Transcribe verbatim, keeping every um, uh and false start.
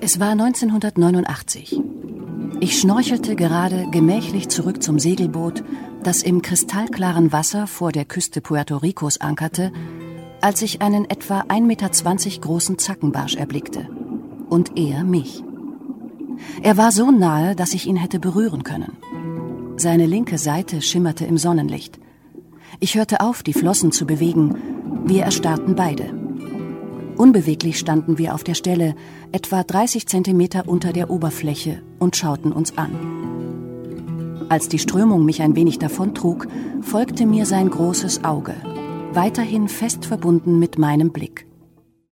Es war neunzehnhundertneunundachtzig. Ich schnorchelte gerade gemächlich zurück zum Segelboot, das im kristallklaren Wasser vor der Küste Puerto Ricos ankerte, als ich einen etwa ein Meter zwanzig großen Zackenbarsch erblickte. Und er mich. Er war so nahe, dass ich ihn hätte berühren können. Seine linke Seite schimmerte im Sonnenlicht. Ich hörte auf, die Flossen zu bewegen. Wir erstarrten beide. Unbeweglich standen wir auf der Stelle, etwa dreißig Zentimeter unter der Oberfläche, und schauten uns an. Als die Strömung mich ein wenig davontrug, folgte mir sein großes Auge, weiterhin fest verbunden mit meinem Blick.